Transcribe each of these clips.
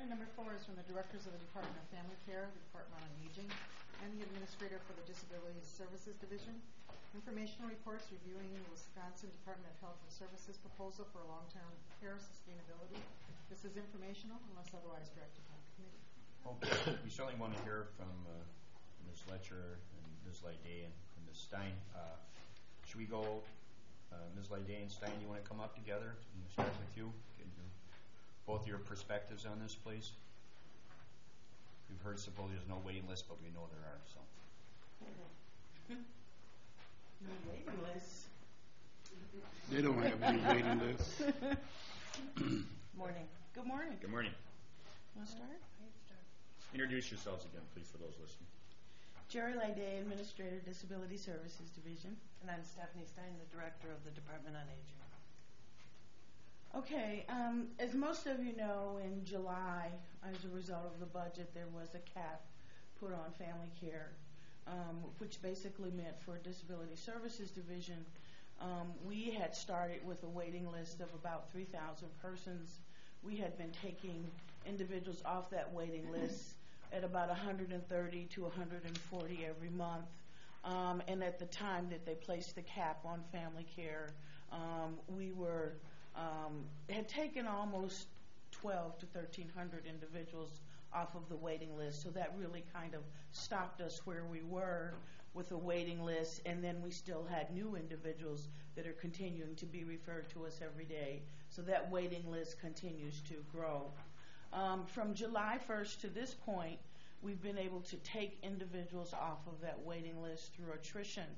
number 4 is from the Directors of the Department of Family Care, the Department on Aging, and the Administrator for the Disability Services Division. Informational reports reviewing the Wisconsin Department of Health and Services proposal for long-term care sustainability. This is informational unless otherwise directed by the committee. Okay. We certainly want to hear from Ms. Letcher and Ms. Lyday and Ms. Stein. Should we go, Ms. Lyday and Stein, you want to come up together? I'm going to start with you. Both your perspectives on this, please. We've heard supposedly there's no waiting list, but we know there are. So. No waiting list. They don't have any waiting lists. Morning. Good morning. Good morning. Want to start? Introduce yourselves again, please, for those listening. Jerry Lyday, Administrator, Disability Services Division. And I'm Stephanie Stein, the Director of the Department on Aging. Okay, as most of you know, in July, as a result of the budget, there was a cap put on family care, which basically meant for Disability Services Division, we had started with a waiting list of about 3,000 persons. We had been taking individuals off that waiting list at about 130 to 140 every month. And at the time that they placed the cap on family care, we were had taken almost 1,200 to 1,300 individuals off of the waiting list. So that really kind of stopped us where we were with a waiting list, and then we still had new individuals that are continuing to be referred to us every day. So that waiting list continues to grow. From July 1st to this point, we've been able to take individuals off of that waiting list through attrition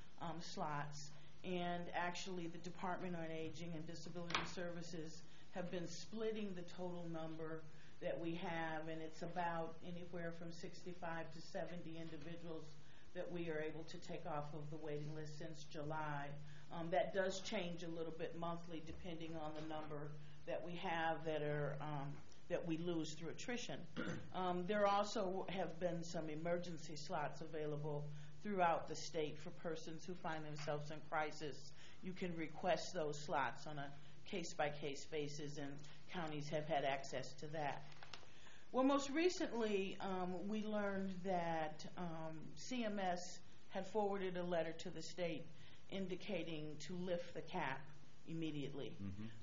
slots. And actually, the Department on Aging and Disability Services have been splitting the total number that we have, and it's about anywhere from 65 to 70 individuals that we are able to take off of the waiting list since July. That does change a little bit monthly depending on the number that we have that are that we lose through attrition. There also have been some emergency slots available throughout the state for persons who find themselves in crisis. You can request those slots on a case-by-case basis, and counties have had access to that. Well, most recently, we learned that CMS had forwarded a letter to the state indicating to lift the cap immediately.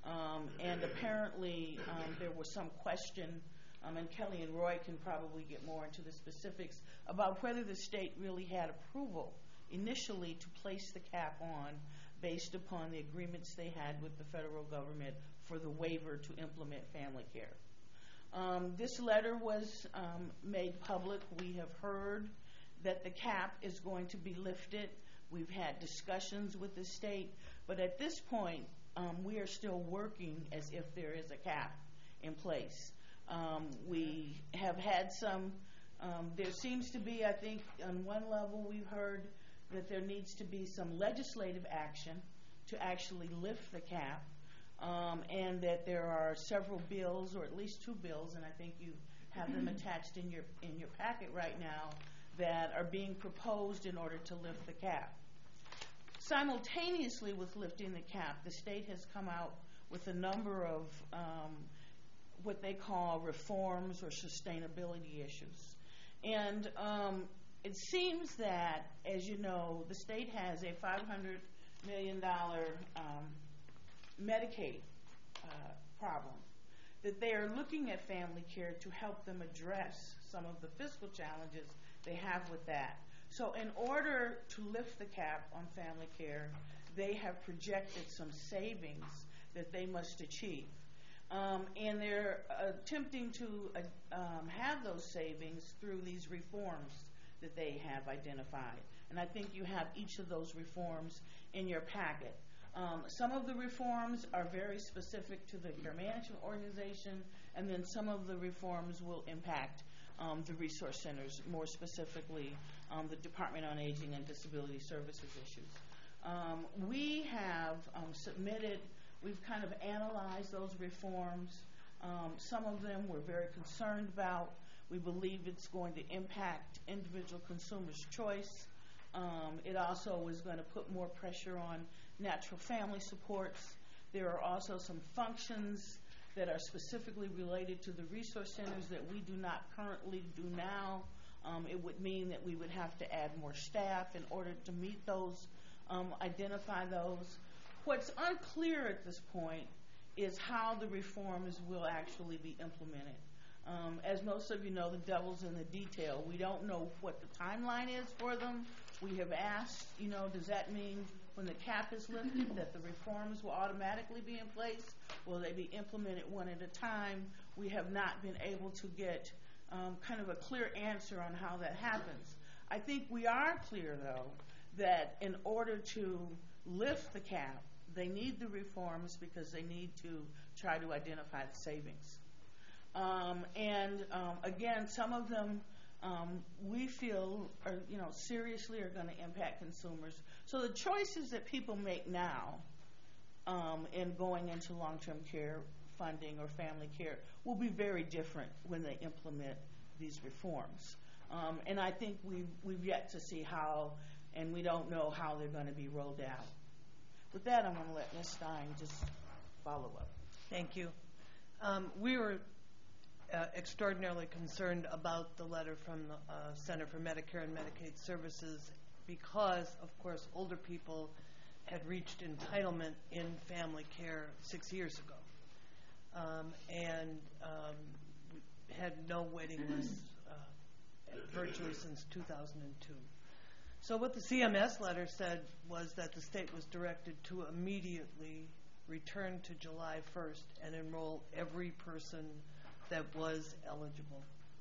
And apparently there was some question, and Kelly and Roy can probably get more into the specifics, about whether the state really had approval initially to place the cap on based upon the agreements they had with the federal government for the waiver to implement family care. This letter was made public. We have heard that the cap is going to be lifted. We've had discussions with the state, but at this point, we are still working as if there is a cap in place. We have had some, there seems to be, I think, on one level we've heard that there needs to be some legislative action to actually lift the cap, and that there are several bills, or at least 2 bills, and I think you have them attached in your packet right now, that are being proposed in order to lift the cap. Simultaneously with lifting the cap, the state has come out with a number of what they call reforms or sustainability issues. And it seems that, as you know, the state has a $500 million Medicaid problem, that they are looking at family care to help them address some of the fiscal challenges they have with that. So in order to lift the cap on family care, they have projected some savings that they must achieve. And they're attempting to have those savings through these reforms that they have identified. And I think you have each of those reforms in your packet. Some of the reforms are very specific to the care management organization, and then some of the reforms will impact the resource centers, more specifically the Department on Aging and Disability Services issues. We have submitted, we've kind of analyzed those reforms. Some of them we're very concerned about. We believe it's going to impact individual consumers' choice. It also is going to put more pressure on natural family supports. There are also some functions that are specifically related to the resource centers that we do not currently do now. It would mean that we would have to add more staff in order to meet those, identify those. What's unclear at this point is how the reforms will actually be implemented. As most of you know, the devil's in the detail. We don't know what the timeline is for them. We have asked, does that mean when the cap is lifted that the reforms will automatically be in place? Will they be implemented one at a time? We have not been able to get kind of a clear answer on how that happens. I think we are clear, though, that in order to lift the cap, they need the reforms because they need to try to identify the savings. Again, some of them we feel are, seriously are going to impact consumers. So the choices that people make now in going into long-term care funding or family care will be very different when they implement these reforms. And I think we've yet to see how, and we don't know how they're going to be rolled out. With that, I'm going to let Ms. Stein just follow up. Thank you. We were extraordinarily concerned about the letter from the Center for Medicare and Medicaid Services because, of course, older people had reached entitlement in family care 6 years ago and had no waiting lists virtually since 2002. So what the CMS letter said was that the state was directed to immediately return to July 1st and enroll every person that was eligible,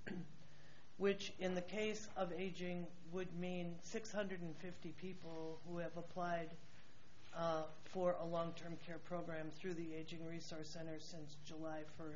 which in the case of aging would mean 650 people who have applied for a long-term care program through the Aging Resource Center since July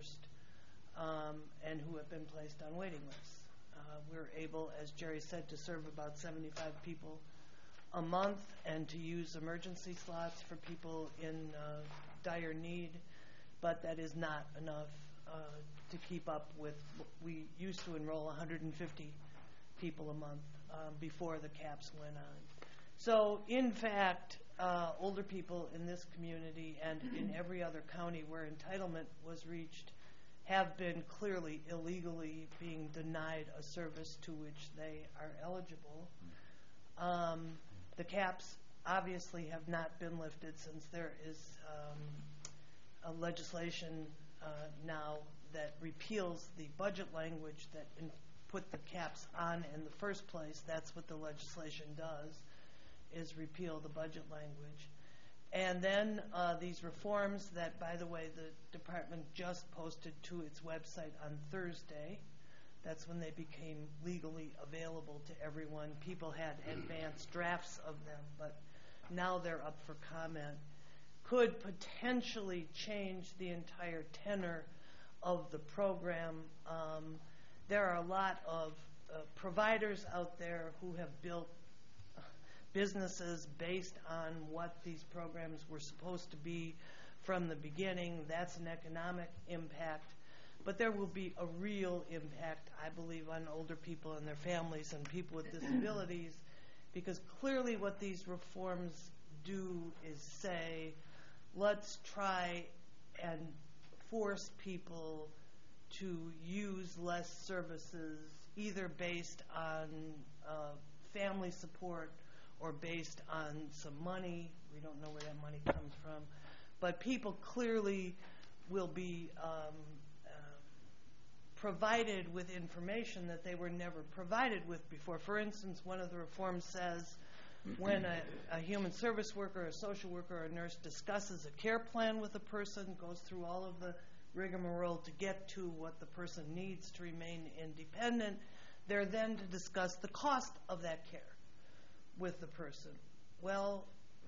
1st and who have been placed on waiting lists. We're able, as Jerry said, to serve about 75 people a month and to use emergency slots for people in dire need, but that is not enough to keep up with. We used to enroll 150 people a month before the caps went on. So, in fact, older people in this community and in every other county where entitlement was reached have been clearly illegally being denied a service to which they are eligible. The caps obviously have not been lifted since there is a legislation now that repeals the budget language that put the caps on in the first place. That's what the legislation does, is repeal the budget language. And then these reforms that, by the way, the department just posted to its website on Thursday. That's when they became legally available to everyone. People had advanced drafts of them, but now they're up for comment. Could potentially change the entire tenor of the program. There are a lot of providers out there who have built businesses based on what these programs were supposed to be from the beginning. That's an economic impact. But there will be a real impact, I believe, on older people and their families and people with disabilities, because clearly what these reforms do is say, let's try and force people to use less services, either based on family support or based on some money. We don't know where that money comes from. But people clearly will be provided with information that they were never provided with before. For instance, one of the reforms says when a human service worker, a social worker, or a nurse discusses a care plan with a person, goes through all of the rigmarole to get to what the person needs to remain independent, they're then to discuss the cost of that care with the person. Well,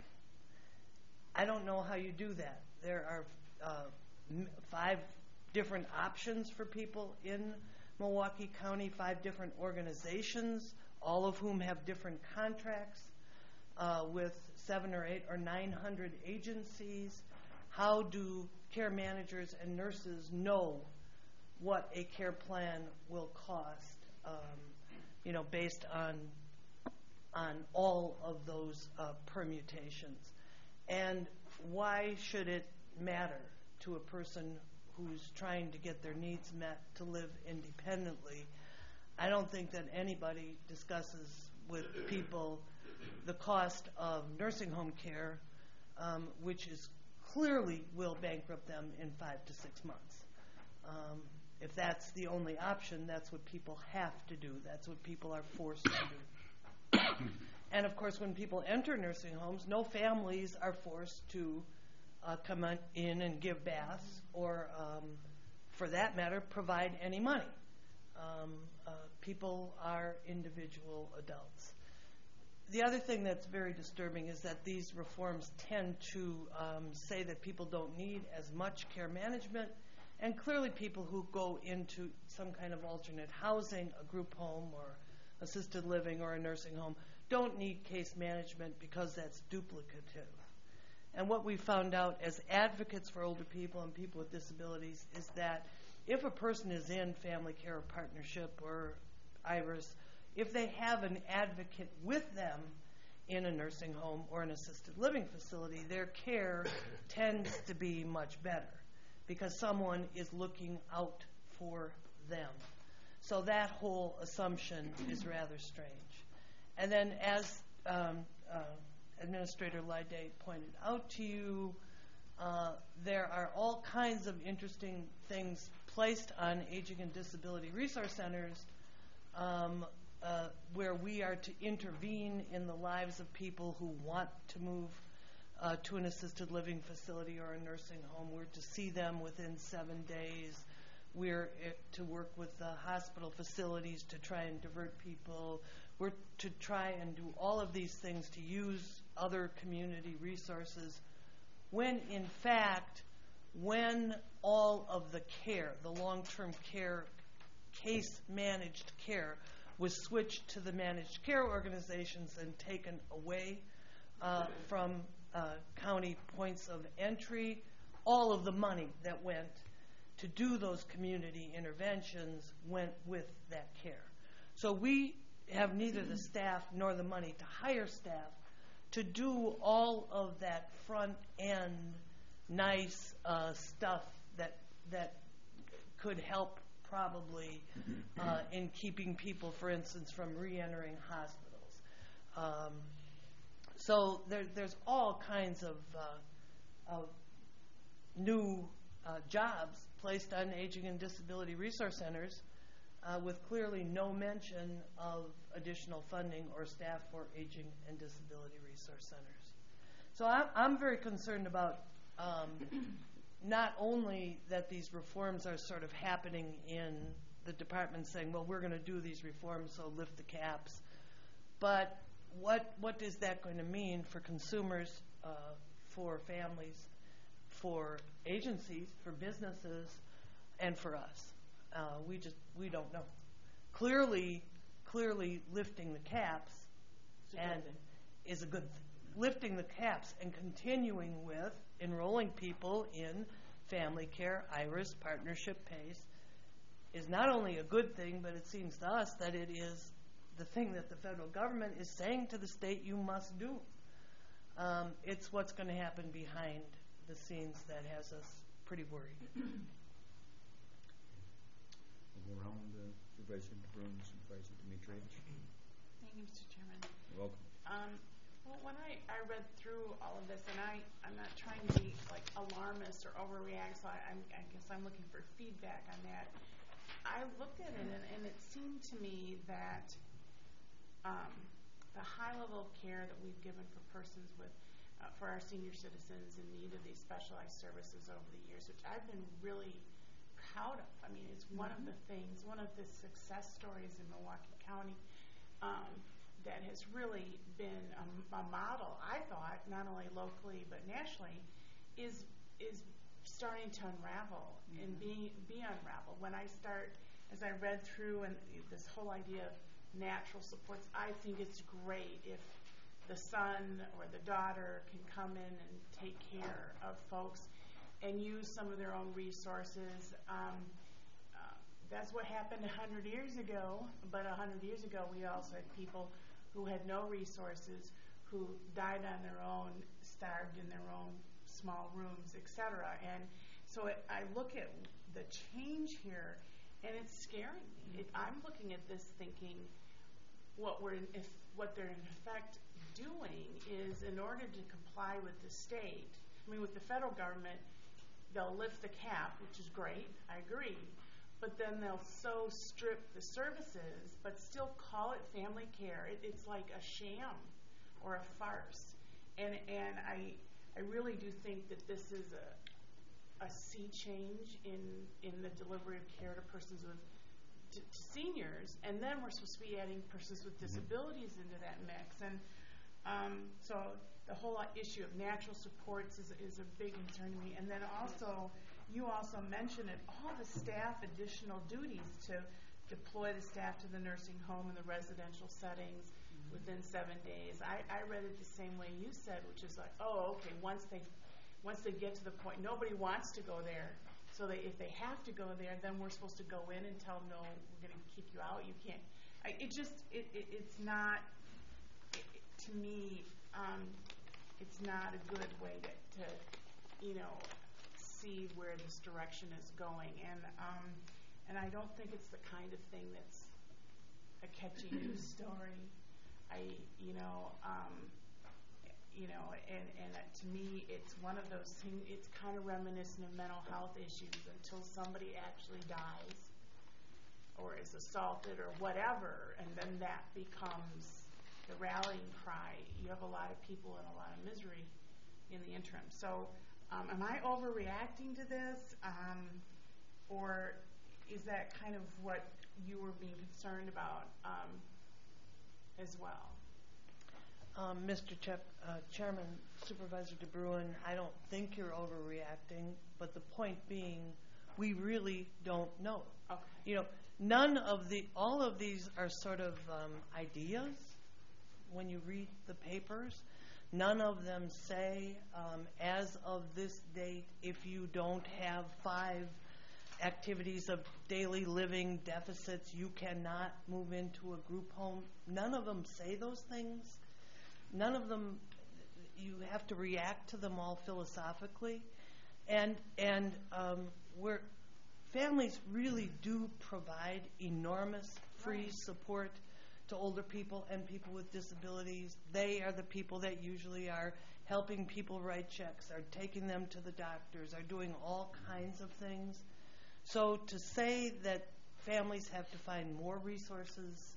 I don't know how you do that. There are 5 different options for people in Milwaukee County, 5 different organizations, all of whom have different contracts with 700 or 800 or 900 agencies. How do care managers and nurses know what a care plan will cost, based on all of those permutations? And why should it matter to a person who's trying to get their needs met to live independently. I don't think that anybody discusses with people the cost of nursing home care, which is clearly will bankrupt them in 5 to 6 months. If that's the only option, that's what people have to do. That's what people are forced to do. And of course, when people enter nursing homes, no families are forced to come in and give baths or, for that matter, provide any money. People are individual adults. The other thing that's very disturbing is that these reforms tend to say that people don't need as much care management, and clearly people who go into some kind of alternate housing, a group home or assisted living or a nursing home, don't need case management because that's duplicative. And what we found out as advocates for older people and people with disabilities is that if a person is in family care or partnership or IRIS, if they have an advocate with them in a nursing home or an assisted living facility, their care tends to be much better because someone is looking out for them. So that whole assumption is rather strange. And then as Administrator Lyday pointed out to you, there are all kinds of interesting things placed on aging and disability resource centers where we are to intervene in the lives of people who want to move to an assisted living facility or a nursing home. We're to see them within 7 days. We're to work with the hospital facilities to try and divert people. We're to try and do all of these things to use other community resources when, in fact, when all of the care, the long-term care, case-managed care, was switched to the managed care organizations and taken away from county points of entry, all of the money that went to do those community interventions went with that care. So we have neither the staff nor the money to hire staff to do all of that front-end nice stuff that could help probably in keeping people, for instance, from re-entering hospitals. So there's all kinds of new jobs placed on aging and disability resource centers with clearly no mention of additional funding or staff for aging and disability resource centers. So I'm very concerned about not only that these reforms are sort of happening in the department saying, well, we're going to do these reforms, so lift the caps, but what is that going to mean for consumers, for families, for agencies, for businesses, and for us? We don't know. Clearly lifting the caps is a good thing. Lifting the caps and continuing with enrolling people in family care, IRIS, partnership, PACE, is not only a good thing, but it seems to us that it is the thing that the federal government is saying to the state you must do. It's what's going to happen behind the scenes that has us pretty worried. We'll go around Supervisor DeBruin, Supervisor Dimitrievich. Thank you, Mr. Chairman. You're welcome. Well, when I read through all of this, and I'm not trying to be like alarmist or overreact, so I guess I'm looking for feedback on that. I looked at it, and it seemed to me that the high level of care that we've given for persons with, for our senior citizens in need of these specialized services over the years, which I've been really proud of. I mean, it's one of the things, one of the success stories in Milwaukee County that has really been a model, I thought, not only locally but nationally, is starting to unravel and be unraveled. When I start, as I read through and this whole idea of natural supports, I think it's great if the son or the daughter can come in and take care of folks and use some of their own resources. That's what happened 100 years ago, but 100 years ago we also had people who had no resources, who died on their own, starved in their own small rooms, etc. And So I look at the change here, and it's scaring me. I'm looking at this thinking, what they're in effect doing is, in order to comply with the state, I mean, with the federal government, they'll lift the cap, which is great, I agree, but then they'll so strip the services, but still call it family care. It's like a sham or a farce. And I really do think that this is a sea change in the delivery of care to persons with to seniors, and then we're supposed to be adding persons with disabilities into that mix. And so the whole issue of natural supports is a big concern to me. And then also, you also mentioned it, all the staff additional duties to deploy the staff to the nursing home and the residential settings within 7 days. I read it the same way you said, which is like, oh, okay, once they get to the point, nobody wants to go there. So if they have to go there, then we're supposed to go in and tell them, no, we're going to kick you out. You can't. It's not, to me, it's not a good way to see where this direction is going. And I don't think it's the kind of thing that's a catchy news story. To me, it's one of those things, it's kind of reminiscent of mental health issues until somebody actually dies or is assaulted or whatever, and then that becomes the rallying cry. You have a lot of people in a lot of misery in the interim. So am I overreacting to this? Or is that kind of what you were being concerned about as well? Mr. Chairman, Supervisor DeBruin, I don't think you're overreacting, but the point being, we really don't know. Okay. All of these are sort of ideas when you read the papers. None of them say, as of this date, if you don't have 5 activities of daily living deficits, you cannot move into a group home. None of them say those things. None of them, you have to react to them all philosophically. And where families really do provide enormous free support to older people and people with disabilities. They are the people that usually are helping people write checks, are taking them to the doctors, are doing all kinds of things. So to say that families have to find more resources,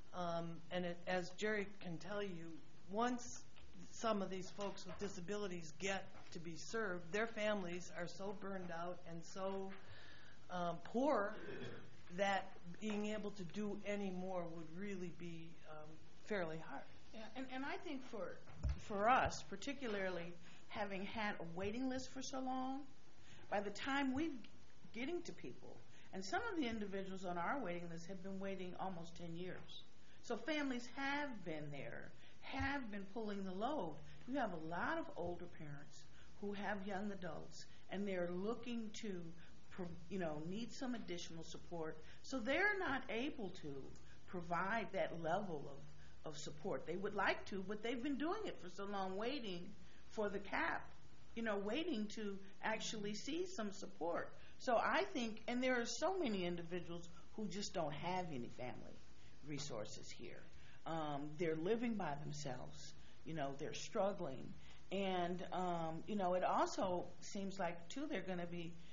as Jerry can tell you, once some of these folks with disabilities get to be served, their families are so burned out and so poor that being able to do any more would really be fairly hard. Yeah, and I think for us, particularly having had a waiting list for so long, by the time we're getting to people, and some of the individuals on our waiting list have been waiting almost 10 years. So families have been there, have been pulling the load. You have a lot of older parents who have young adults, and they're looking to need some additional support. So they're not able to provide that level of support. They would like to, but they've been doing it for so long, waiting for the cap, waiting to actually see some support. So I think, and there are so many individuals who just don't have any family resources here. They're living by themselves. They're struggling. And, it also seems like, too, they're going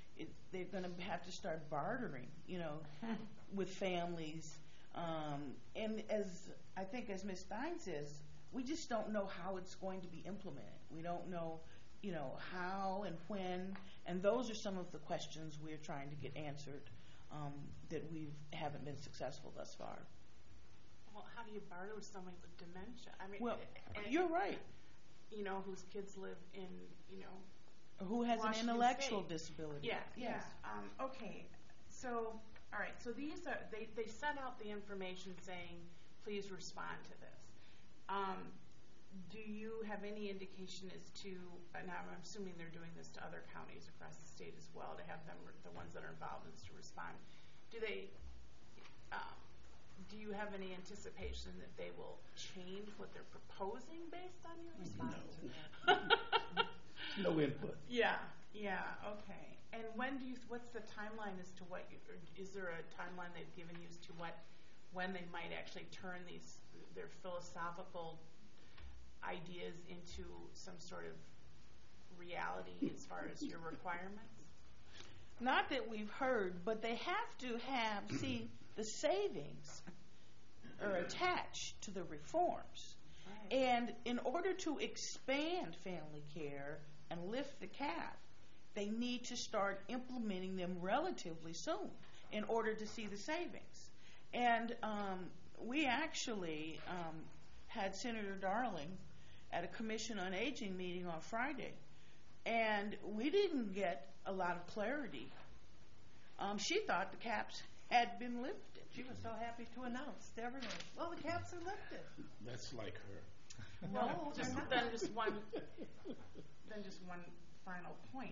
to have to start bartering, with families. And I think as Ms. Stein says, we just don't know how it's going to be implemented. We don't know, how and when. And those are some of the questions we're trying to get answered that we haven't been successful thus far. Well, how do you barter with somebody with dementia? I mean, well, you're right. Whose kids live in, who has Washington an intellectual State. disability. Yeah, Yes. yeah. Okay, so, all right, so these are, they sent out the information saying, please respond to this. Do you have any indication as to, now I'm assuming they're doing this to other counties across the state as well, to have them, the ones that are involved in this, to respond. Do you have any anticipation that they will change what they're proposing based on your response? No input. Yeah. Yeah, okay. And what's the timeline as to what, is there a timeline they've given you as to when they might actually turn their philosophical ideas into some sort of reality as far as your requirements? Not that we've heard, but they have to have, see, the savings are attached to the reforms. Right. And in order to expand family care and lift the cap, they need to start implementing them relatively soon in order to see the savings. And we actually had Senator Darling at a Commission on Aging meeting on Friday, and we didn't get a lot of clarity. She thought the caps had been lifted. She was so happy to announce to everyone, well, the caps are lifted. That's like her. No, they're not. Then just one final point.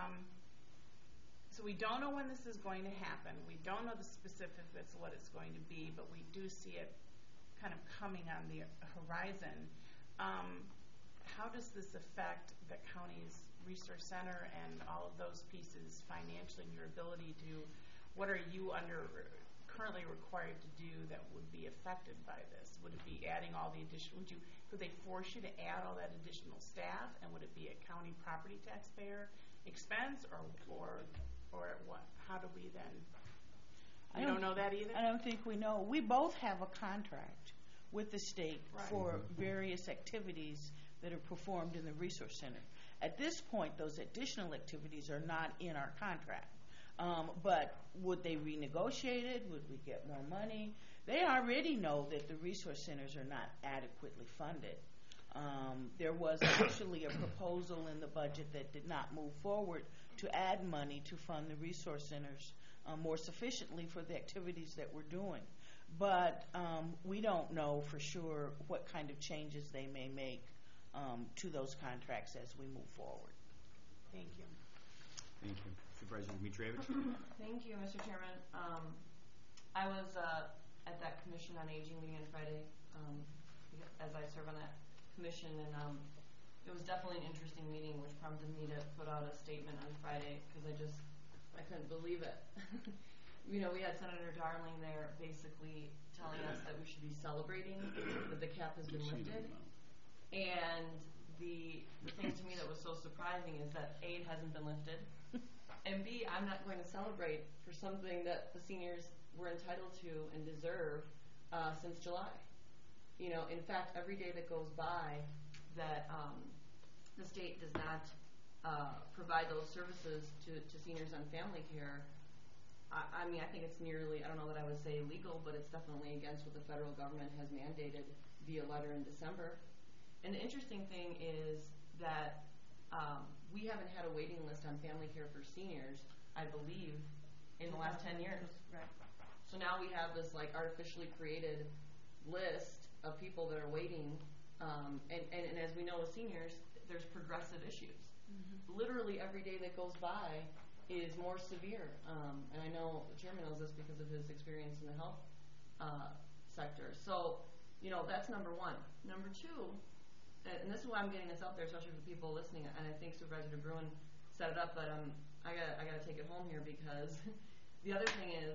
So we don't know when this is going to happen. We don't know the specifics of what it's going to be, but we do see it kind of coming on the horizon. How does this affect the county's resource center and all of those pieces financially, and your ability to, what are you currently required to do that would be affected by this? Would it be adding all the additional, could they force you to add all that additional staff, and would it be a county property taxpayer expense, or what? How do we then? We don't know that either? I don't think we know. We both have a contract with the state for various activities that are performed in the resource center. At this point, those additional activities are not in our contract. But would they renegotiate it? Would we get more money? They already know that the resource centers are not adequately funded. There was actually a proposal in the budget that did not move forward to add money to fund the resource centers more sufficiently for the activities that we're doing. But we don't know for sure what kind of changes they may make to those contracts as we move forward. Thank you. Thank you. Supervisor Dimitrievich? Thank you, Mr. Chairman. I was at that Commission on Aging meeting on Friday, as I serve on that commission, and it was definitely an interesting meeting, which prompted me to put out a statement on Friday, because I couldn't believe it. We had Senator Darling there basically telling us that we should be celebrating that the cap has been lifted. And the thing to me that was so surprising is that A, it hasn't been lifted, and B, I'm not going to celebrate for something that the seniors were entitled to and deserve since July. In fact, every day that goes by that the state does not provide those services to seniors on family care, I think it's nearly, I don't know that I would say illegal, but it's definitely against what the federal government has mandated via letter in December. And the interesting thing is that we haven't had a waiting list on family care for seniors, I believe, in the last 10 years. Right. So now we have this artificially created list of people that are waiting, and as we know with seniors, there's progressive issues. Mm-hmm. Literally every day that goes by is more severe, and I know the chairman knows this because of his experience in the health sector. So, that's number one. Number two, and this is why I'm getting this out there, especially for people listening, and I think Supervisor DeBruin set it up, but I gotta take it home here, because the other thing is,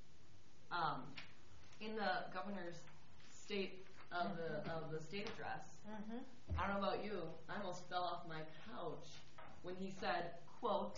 in the governor's state of the state address, I don't know about you, I almost fell off my couch when he said, quote,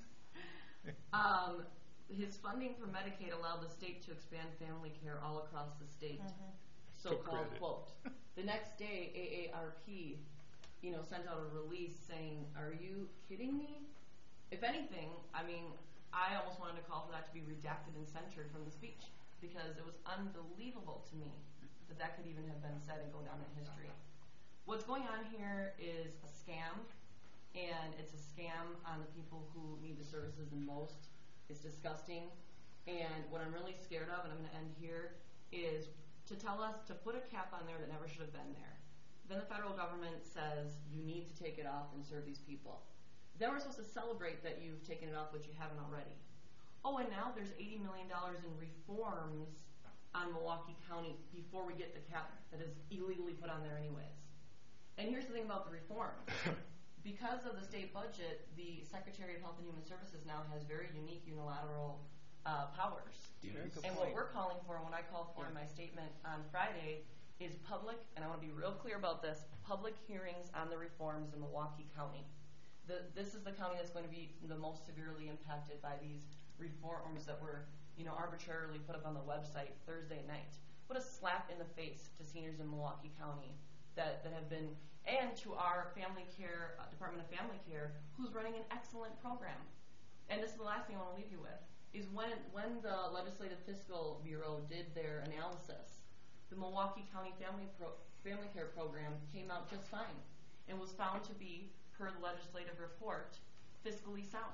his funding for Medicaid allowed the state to expand family care all across the state, so-called quote. The next day, AARP, sent out a release saying, are you kidding me? If anything, I almost wanted to call for that to be redacted and censored from the speech, because it was unbelievable to me that could even have been said and go down in history. What's going on here is a scam, and it's a scam on the people who need the services the most. It's disgusting, and what I'm really scared of, and I'm going to end here, is to tell us to put a cap on there that never should have been there. Then the federal government says you need to take it off and serve these people. Then we're supposed to celebrate that you've taken it off, but you haven't already. Oh, and now there's $80 million in reforms on Milwaukee County before we get the cap that is illegally put on there anyways. And here's the thing about the reforms. because of the state budget, the Secretary of Health and Human Services now has very unique unilateral powers. And what we're calling for, and what I called for in my statement on Friday, is public, and I want to be real clear about this, public hearings on the reforms in Milwaukee County. This is the county that's going to be the most severely impacted by these reforms that were, arbitrarily put up on the website Thursday night. What a slap in the face to seniors in Milwaukee County that have been, and to our family care, Department of Family Care, who's running an excellent program. And this is the last thing I want to leave you with, is when the Legislative Fiscal Bureau did their analysis, the Milwaukee County Family Care Program came out just fine and was found to be, per the legislative report, fiscally sound.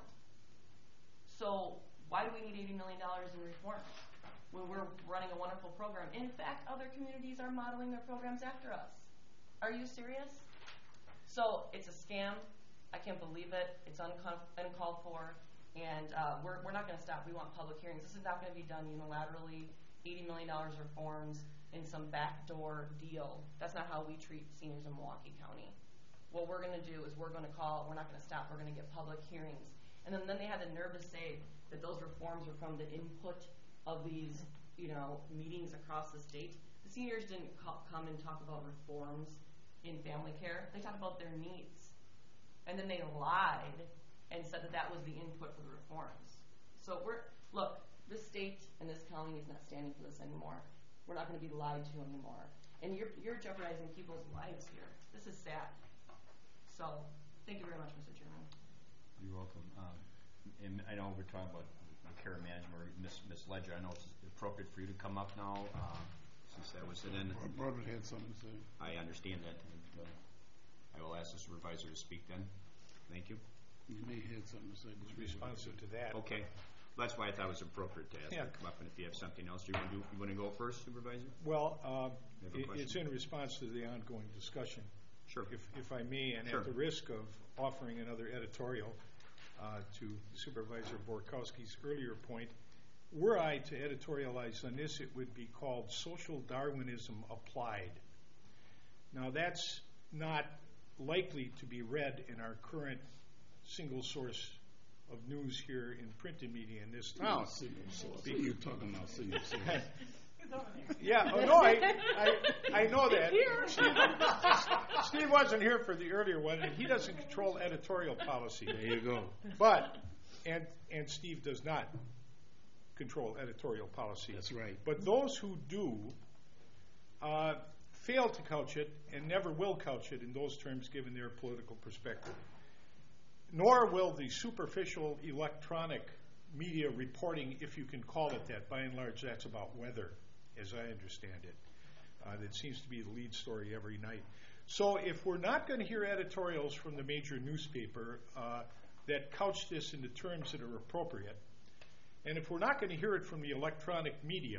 So why do we need $80 million in reforms when we're running a wonderful program? In fact, other communities are modeling their programs after us. Are you serious? So it's a scam. I can't believe it. It's uncalled for. And we're not going to stop. We want public hearings. This is not going to be done unilaterally, $80 million reforms in some backdoor deal. That's not how we treat seniors in Milwaukee County. What we're going to do is we're not going to stop. We're going to get public hearings. And then they had the nerve to say that those reforms were from the input of these, meetings across the state. The seniors didn't come and talk about reforms in family care. They talked about their needs. And then they lied and said that was the input for the reforms. So this state and this county is not standing for this anymore. We're not going to be lied to anymore. And you're jeopardizing people's lives here. This is sad. So, thank you very much, Mr. Chairman. You're welcome. And I know we're talking about the care management, Ms. Ledger. I know it's appropriate for you to come up now, since that was it. Robert had something to say. I understand that. I will ask the supervisor to speak then. Thank you. You may have something to say. It's responsive to that. Okay. That's why I thought it was appropriate to ask you to come up, and if you have something else, you want to go first, Supervisor? Well, it's in response to the ongoing discussion. Sure. If I may, and sure. At the risk of offering another editorial to Supervisor Borkowski's earlier point, were I to editorialize on this, it would be called social Darwinism applied. Now, that's not likely to be read in our current single source of news here in printed media in this town. You're talking about single source. Yeah, I know that. Steve wasn't here for the earlier one, and he doesn't control editorial policy. There you go. But, and Steve does not control editorial policy. That's right. But those who do fail to couch it and never will couch it in those terms given their political perspective. Nor will the superficial electronic media reporting, if you can call it that. By and large, that's about weather, as I understand it. That seems to be the lead story every night. So if we're not going to hear editorials from the major newspaper that couch this in the terms that are appropriate, and if we're not going to hear it from the electronic media,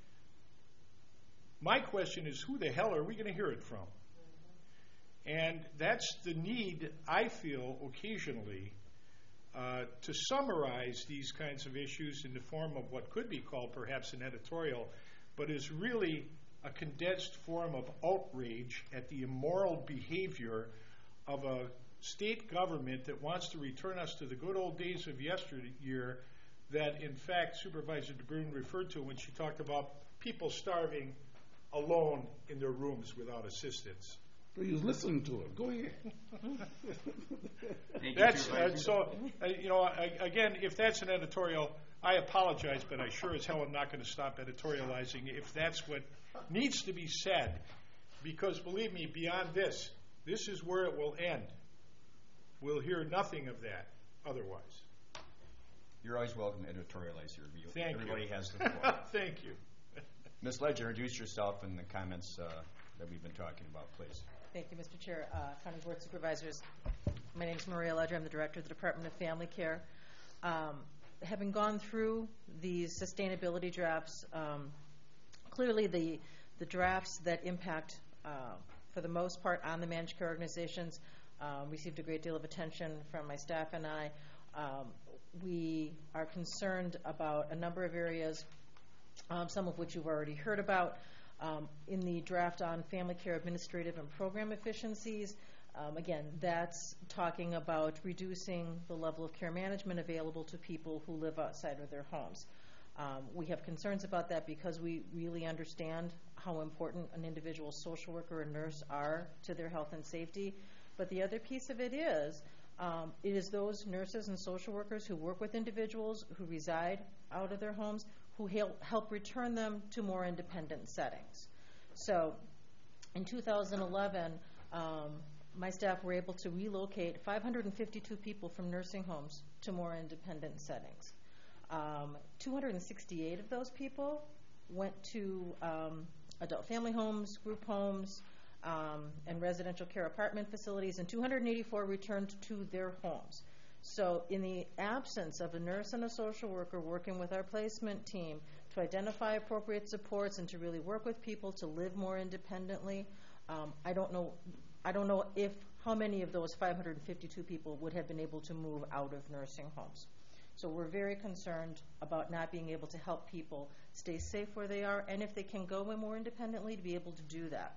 my question is, who the hell are we going to hear it from? And that's the need, I feel, occasionally, to summarize these kinds of issues in the form of what could be called perhaps an editorial, but is really a condensed form of outrage at the immoral behavior of a state government that wants to return us to the good old days of yesteryear that, in fact, Supervisor DeBruyne referred to when she talked about people starving alone in their rooms without assistance. Please listen to it. Go ahead. That's again, if that's an editorial, I apologize, but I sure as hell am not going to stop editorializing if that's what needs to be said. Because believe me, beyond this is where it will end. We'll hear nothing of that otherwise. You're always welcome to editorialize your review. Thank Everybody you. has the floor. Thank you. Ms. Ledger, introduce yourself and the comments that we've been talking about, please. Thank you, Mr. Chair. County Board Supervisors, my name is Maria Ledger. I'm the Director of the Department of Family Care. Having gone through these sustainability drafts, clearly the drafts that impact, for the most part, on the managed care organizations received a great deal of attention from my staff and I. We are concerned about a number of areas, some of which you've already heard about. In the draft on family care administrative and program efficiencies, Again, that's talking about reducing the level of care management available to people who live outside of their homes. We have concerns about that because we really understand how important an individual social worker or nurse are to their health and safety. But the other piece of it is those nurses and social workers who work with individuals who reside out of their homes who help return them to more independent settings. So in 2011, my staff were able to relocate 552 people from nursing homes to more independent settings. 268 of those people went to adult family homes, group homes, and residential care apartment facilities, and 284 returned to their homes. So in the absence of a nurse and a social worker working with our placement team to identify appropriate supports and to really work with people to live more independently, I don't know how many of those 552 people would have been able to move out of nursing homes. So we're very concerned about not being able to help people stay safe where they are, and if they can go in more independently, to be able to do that.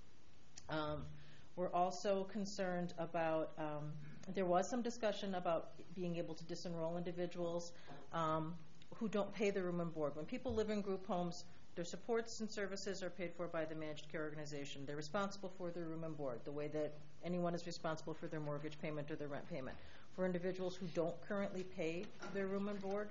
We're also concerned about, there was some discussion about being able to disenroll individuals who don't pay the room and board. When people live in group homes, their supports and services are paid for by the managed care organization. They're responsible for their room and board, the way that anyone is responsible for their mortgage payment or their rent payment. For individuals who don't currently pay their room and board,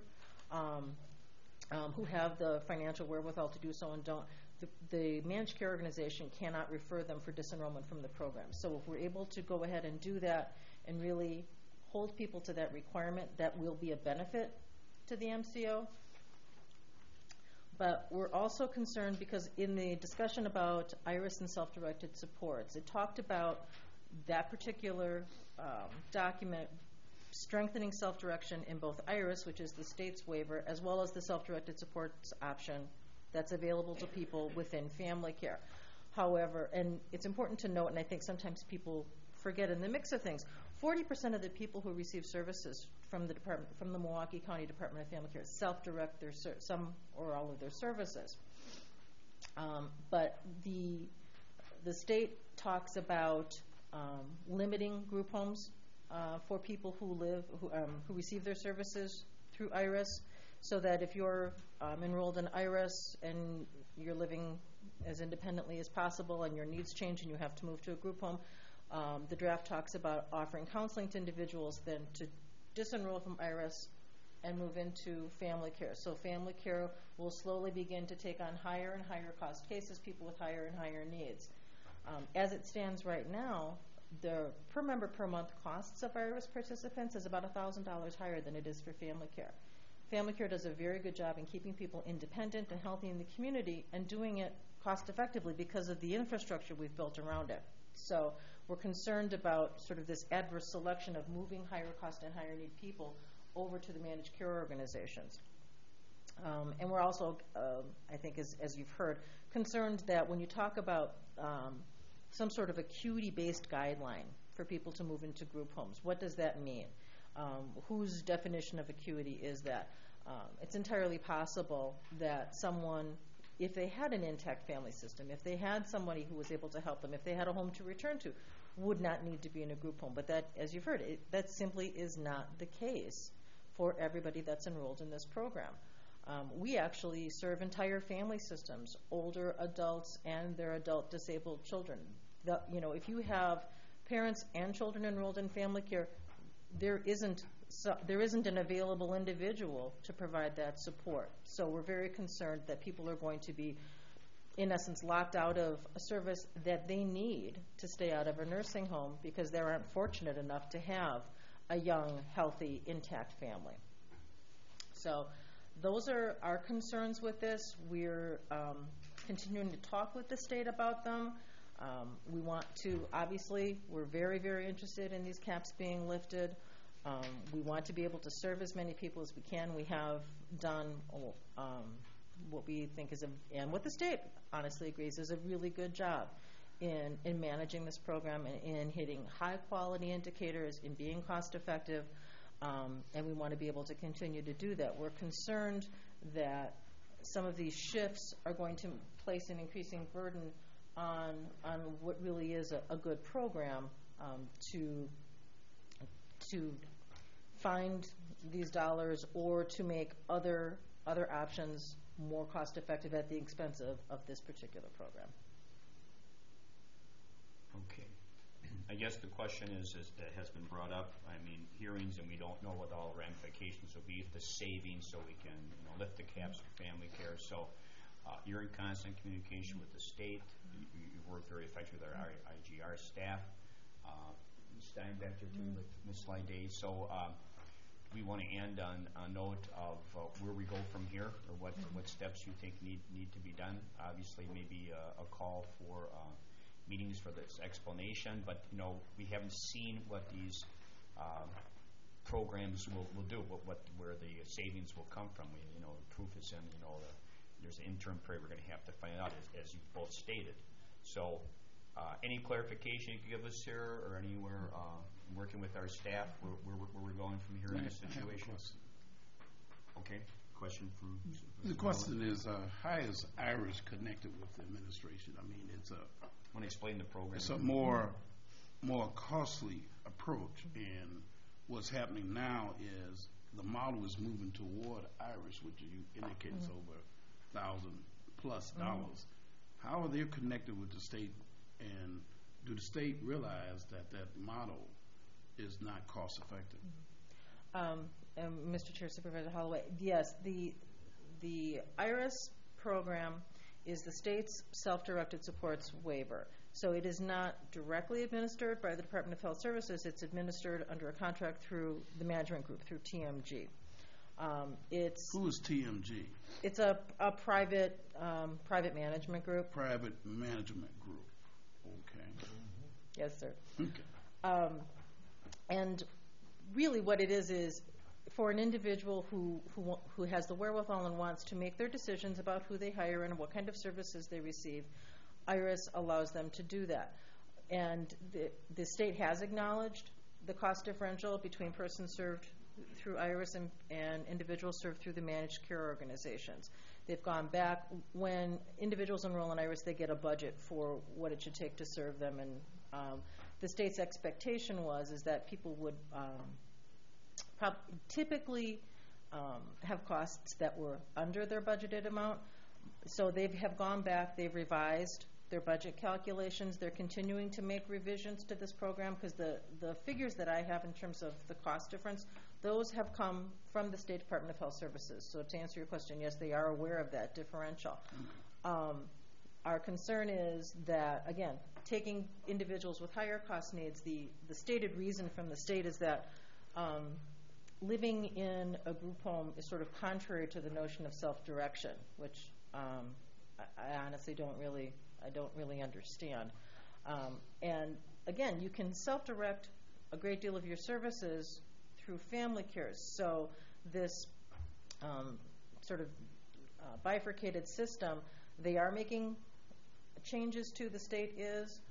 who have the financial wherewithal to do so and don't, the managed care organization cannot refer them for disenrollment from the program. So if we're able to go ahead and do that and really hold people to that requirement, that will be a benefit to the MCO. But we're also concerned because in the discussion about IRIS and self-directed supports, it talked about that particular document strengthening self-direction in both IRIS, which is the state's waiver, as well as the self-directed supports option that's available to people within family care. However, and it's important to note, and I think sometimes people forget in the mix of things, 40% of the people who receive services from the department, from the Milwaukee County Department of Family Care, self-direct their some or all of their services. But the state talks about limiting group homes for people who receive their services through IRIS, so that if you're enrolled in IRIS and you're living as independently as possible and your needs change and you have to move to a group home, the draft talks about offering counseling to individuals then to disenroll from IRIS and move into family care. So family care will slowly begin to take on higher and higher cost cases, people with higher and higher needs. As it stands right now, the per member per month costs of IRIS participants is about $1,000 higher than it is for family care. Family care does a very good job in keeping people independent and healthy in the community and doing it cost effectively because of the infrastructure we've built around it. So we're concerned about sort of this adverse selection of moving higher cost and higher need people over to the managed care organizations. And we're also, I think as you've heard, concerned that when you talk about some sort of acuity-based guideline for people to move into group homes, what does that mean? Whose definition of acuity is that? It's entirely possible that someone, if they had an intact family system, if they had somebody who was able to help them, if they had a home to return to, would not need to be in a group home. But that, as you've heard, that simply is not the case for everybody that's enrolled in this program. We actually serve entire family systems, older adults and their adult disabled children. If you have parents and children enrolled in family care, there isn't an available individual to provide that support. So we're very concerned that people are going to be, in essence, locked out of a service that they need to stay out of a nursing home because they aren't fortunate enough to have a young, healthy, intact family. So those are our concerns with this. We're continuing to talk with the state about them. We want to, obviously, we're very, very interested in these caps being lifted. We want to be able to serve as many people as we can. We have done what we think is, and what the state honestly agrees is a really good job in managing this program and in hitting high quality indicators, in being cost effective, and we want to be able to continue to do that. We're concerned that some of these shifts are going to place an increasing burden on what really is a good program to find these dollars or to make other options more cost effective at the expense of this particular program. Okay. I guess the question is that has been brought up, I mean, hearings, and we don't know what all ramifications will be, the savings, so we can lift the caps for family care. So you're in constant communication with the state. You work very effectively with our IGR staff. Ms. Steinbecker, too, with Ms. Lydie. So we want to end on a note of where we go from here, or what steps you think need to be done. Obviously, maybe a call for meetings for this explanation, but we haven't seen what these programs will do, where the savings will come from. The proof is in there's an interim period we're going to have to find out, as you both stated. So any clarification you could give us here, or anywhere working with our staff, where we're going from here in this situation? Okay. Question from the question is, how is IRIS connected with the administration? I mean, it's a want to explain the program. It's a more costly approach, and what's happening now is the model is moving toward IRIS, which you indicate is over $1,000+ How are they connected with the state, and do the state realize that model is not cost effective? Mr. Chair, Supervisor Holloway, yes, the IRIS program is the state's self-directed supports waiver. So it is not directly administered by the Department of Health Services. It's administered under a contract through the management group, through TMG. Who is TMG? It's a private management group. Private management group. Okay. Yes, sir. Okay. And really what it is for an individual who has the wherewithal and wants to make their decisions about who they hire and what kind of services they receive, IRIS allows them to do that. And the state has acknowledged the cost differential between persons served through IRIS and individuals served through the managed care organizations. They've gone back. When individuals enroll in IRIS, they get a budget for what it should take to serve them. And the state's expectation is that people would typically have costs that were under their budgeted amount. So they have gone back, they've revised their budget calculations. They're continuing to make revisions to this program because the figures that I have in terms of the cost difference, those have come from the State Department of Health Services. So to answer your question, yes, they are aware of that differential. Our concern is that, again, taking individuals with higher cost needs, the stated reason from the state is that living in a group home is sort of contrary to the notion of self-direction, which I honestly don't really understand. And again, you can self-direct a great deal of your services through family care. So this sort of bifurcated system, they are making changes to. The state is.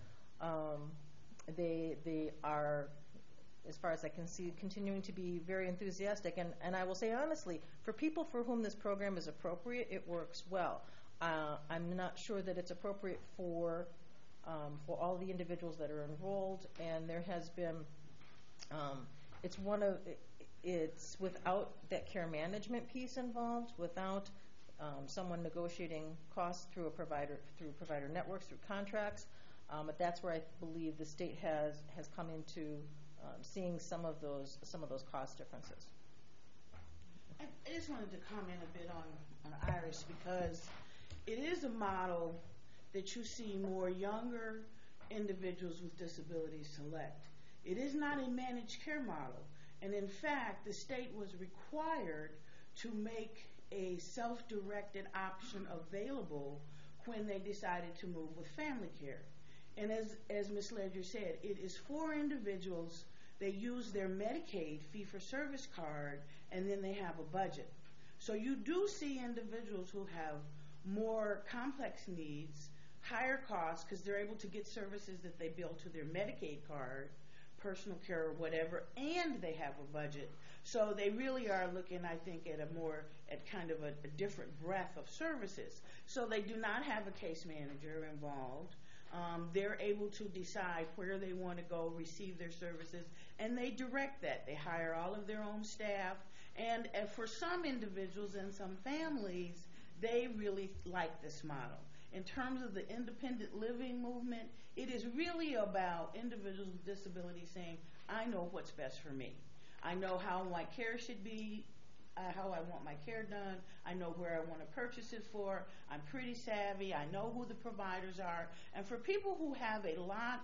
They are, as far as I can see, continuing to be very enthusiastic. And I will say honestly, for people for whom this program is appropriate, it works well. I'm not sure that it's appropriate for all the individuals that are enrolled, and there has been it's without that care management piece involved, without someone negotiating costs through provider networks, through contracts. But that's where I believe the state has come into seeing some of those cost differences. I just wanted to comment a bit on IRIS because it is a model that you see more younger individuals with disabilities select. It is not a managed care model. And in fact, the state was required to make a self-directed option available when they decided to move with family care. And as Ms. Ledger said, it is for individuals. They use their Medicaid fee-for-service card, and then they have a budget. So you do see individuals who have more complex needs, higher costs, because they're able to get services that they bill to their Medicaid card, personal care or whatever, and they have a budget. So they really are looking, I think, at kind of a different breadth of services. So they do not have a case manager involved. They're able to decide where they want to go receive their services, and they direct that. They hire all of their own staff, and for some individuals and some families, they really like this model. In terms of the independent living movement, it is really about individuals with disabilities saying, I know what's best for me. I know how my care should be, how I want my care done. I know where I want to purchase it for. I'm pretty savvy. I know who the providers are. And for people who have a lot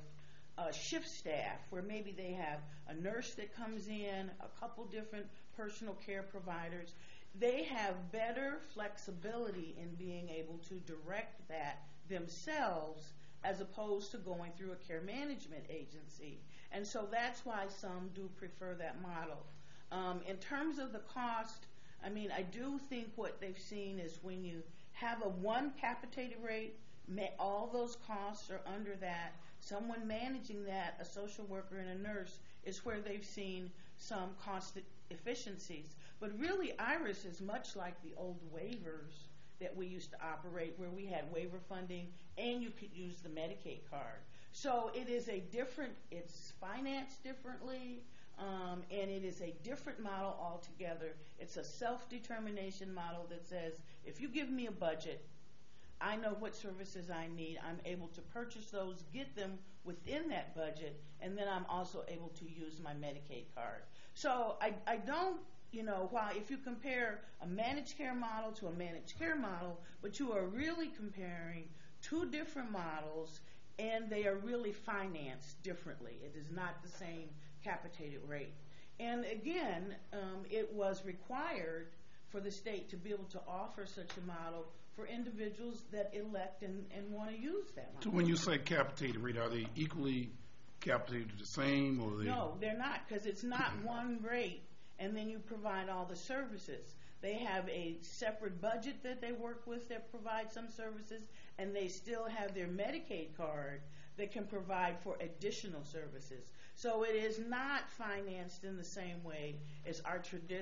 of shift staff, where maybe they have a nurse that comes in, a couple different personal care providers, they have better flexibility in being able to direct that themselves as opposed to going through a care management agency. And so that's why some do prefer that model. In terms of the cost, I mean, I do think what they've seen is when you have a one capitated rate, all those costs are under that. Someone managing that, a social worker and a nurse, is where they've seen some cost efficiencies. But really, IRIS is much like the old waivers that we used to operate, where we had waiver funding and you could use the Medicaid card. So it is it's financed differently, and it is a different model altogether. It's a self-determination model that says, if you give me a budget, I know what services I need. I'm able to purchase those, get them within that budget, and then I'm also able to use my Medicaid card. So I don't, while if you compare a managed care model to a managed care model, but you are really comparing two different models, and they are really financed differently. It is not the same capitated rate. And again, it was required for the state to be able to offer such a model for individuals that elect and want to use that model. So when you say capitated rate, are they equally capitated the same, or No, they're not, because it's not one rate and then you provide all the services. They have a separate budget that they work with that provides some services, and they still have their Medicaid card that can provide for additional services. So it is not financed in the same way as our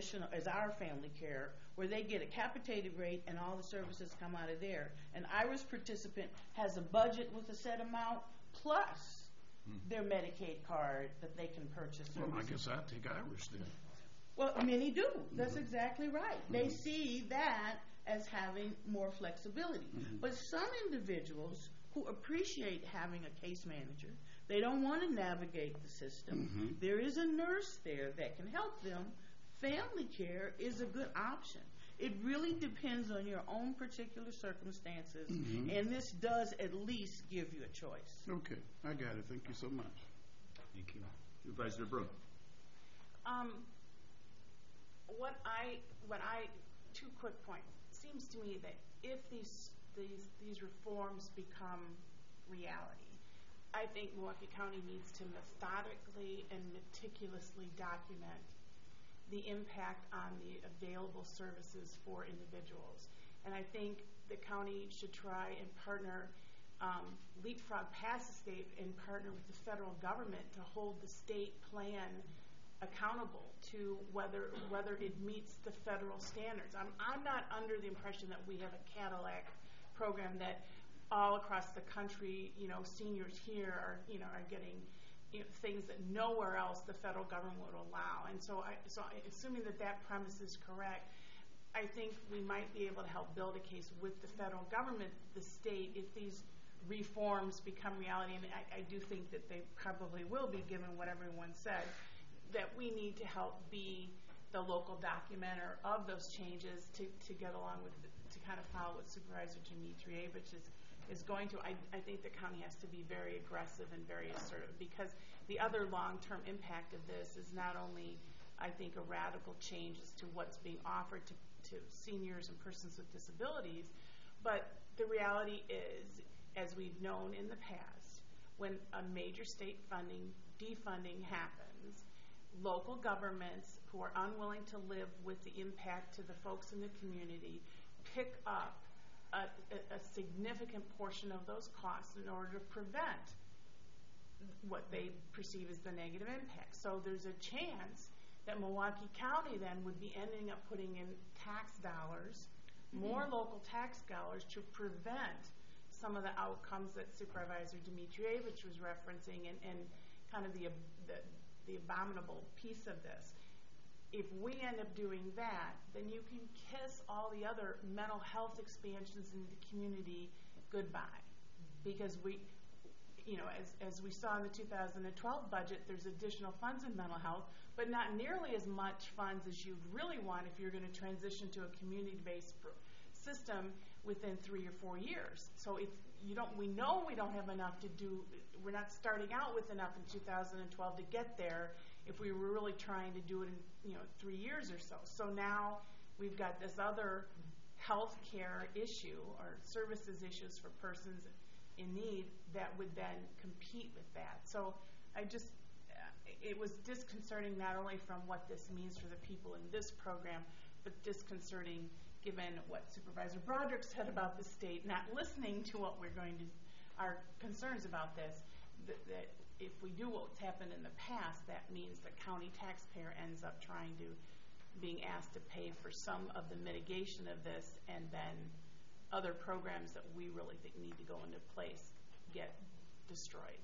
family care, where they get a capitated rate and all the services come out of there. An IRIS participant has a budget with a set amount plus their Medicaid card that they can purchase services. Well, I guess I'd take IRIS then. Well, many do. That's exactly right. They see that as having more flexibility. But some individuals who appreciate having a case manager, they don't want to navigate the system. There is a nurse there that can help them. Family care is a good option. It really depends on your own particular circumstances, and this does at least give you a choice. Okay, I got it. Thank you so much. Thank you. Supervisor Brooke. Two quick points. It seems to me that if these reforms become reality, I think Milwaukee County needs to methodically and meticulously document the impact on the available services for individuals. And I think the county should try and partner, leapfrog past the state and partner with the federal government to hold the state plan accountable to whether it meets the federal standards. I'm not under the impression that we have a Cadillac program that all across the country, seniors here are getting things that nowhere else the federal government would allow. And so assuming that premise is correct, I think we might be able to help build a case with the federal government, the state, if these reforms become reality, and I do think that they probably will be, given what everyone said, that we need to help be the local documenter of those changes to get along with, to kind of follow what Supervisor Dimitrievich is going to. I think the county has to be very aggressive and very assertive, because the other long-term impact of this is not only, I think, a radical change as to what's being offered to seniors and persons with disabilities, but the reality is, as we've known in the past, when a major state defunding happens, local governments who are unwilling to live with the impact to the folks in the community pick up a significant portion of those costs in order to prevent what they perceive as the negative impact. So there's a chance that Milwaukee County then would be ending up putting in tax dollars, more local tax dollars, to prevent some of the outcomes that Supervisor Dimitrievich was referencing and kind of the abominable piece of this. If we end up doing that, then you can kiss all the other mental health expansions in the community goodbye. Because we, as we saw in the 2012 budget, there's additional funds in mental health, but not nearly as much funds as you'd really want if you're going to transition to a community-based system within 3 or 4 years. So if we know we don't have enough to do. We're not starting out with enough in 2012 to get there. If we were really trying to do it in 3 years or so. So now we've got this other health care issue or services issues for persons in need that would then compete with that. So it was disconcerting not only from what this means for the people in this program, but disconcerting given what Supervisor Broderick said about the state not listening to what our concerns about this, that if we do what's happened in the past, that means the county taxpayer ends up being asked to pay for some of the mitigation of this, and then other programs that we really think need to go into place get destroyed.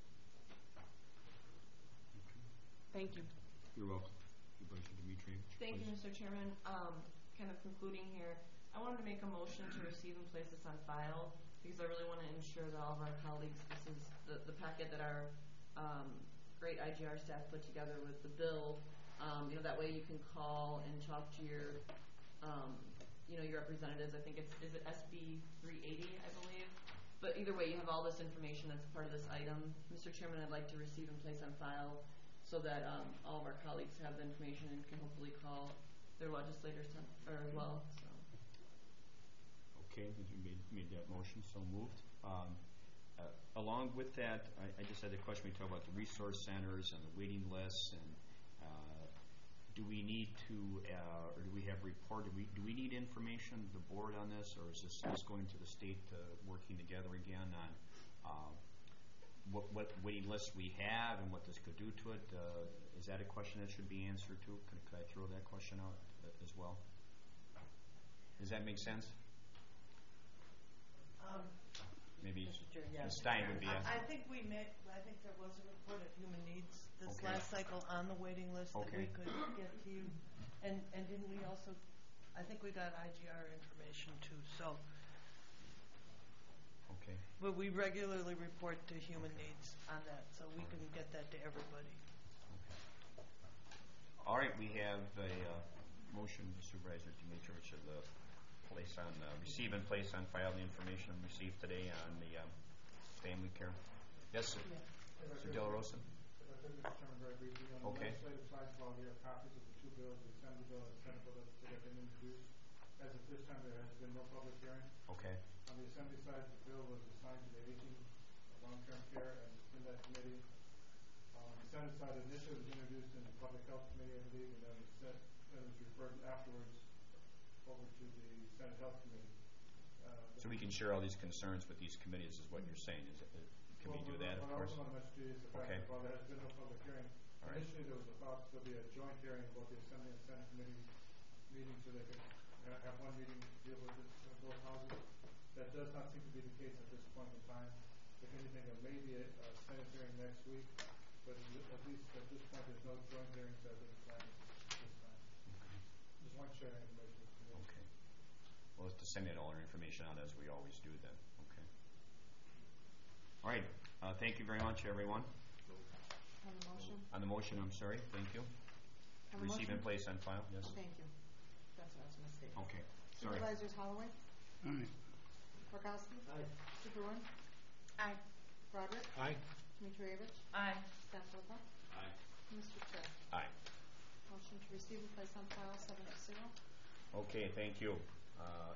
Thank you. You're welcome. Supervisor Dimitrievich. Thank you, Mr. Chairman. Kind of concluding here, I wanted to make a motion to receive and place this on file because I really want to ensure that all of our colleagues, this is the packet that our great IGR staff put together with the bill. That way you can call and talk to your representatives. I think is it SB 380, I believe. But either way, you have all this information that's part of this item. Mr. Chairman, I'd like to receive and place on file so that all of our colleagues have the information and can hopefully call their legislators as well. So. Okay, you made that motion, so moved. Along with that, I just had a question. We talked about the resource centers and the waiting lists, and do we need to, or do we have report? Do we need information, the board, on this, or is this just going to the state working together again on what waiting lists we have and what this could do to it? Is that a question that should be answered too? Could I throw that question out as well? Does that make sense? Maybe Ms. Stein would be. I think there was a report of human needs this last cycle on the waiting list that we could get to you. And didn't we also, I think we got IGR information too, so. Okay. But we regularly report to human needs on that, so we can get that to everybody. Okay. All right, we have a motion, Supervisor Dimitrievich, of the place on receive and place on file the information received today on the family care. Yes, sir. Mr. Del Rosa. Okay. On the legislative side, while we have copies of the two bills, the Assembly bill and the Senate bill that have been introduced. As of this time, there has been no public hearing. Okay. On the Assembly side, the bill was assigned to the aging long-term care and it's in that committee. On the Senate side, initially it was introduced in the Public Health Committee, I believe, and then it was referred afterwards over to the Senate Health Committee. So we can share all these concerns with these committees, is what you're saying? Can we do that, of course? What I also want to mention to you is the fact that while there has been no public hearing, initially there was a thought there'll be a joint hearing of both the Assembly and Senate committee meetings so they could have one meeting to deal with this in both houses. That does not seem to be the case at this point in time. If anything, there may be a Senate hearing next week, but at least at this point there's no joint hearings that have been planned at this time. Just want to share that information with you. Okay. We'll have to send all our information out as we always do then. Okay. All right. Thank you very much, everyone. On the motion? On the motion, I'm sorry. Thank you. On the Receive motion? and place on file. Yes. Thank you. That's what I was going to say. Okay. Sorry. Supervisors Holloway? Aye. Markowski? Aye. Superwood? Aye. Broderick? Aye. Dimitrievich? Aye. Stanford? Aye. Mr. Chair. Aye. Motion to receive and place on file 7-0. Okay. Thank you.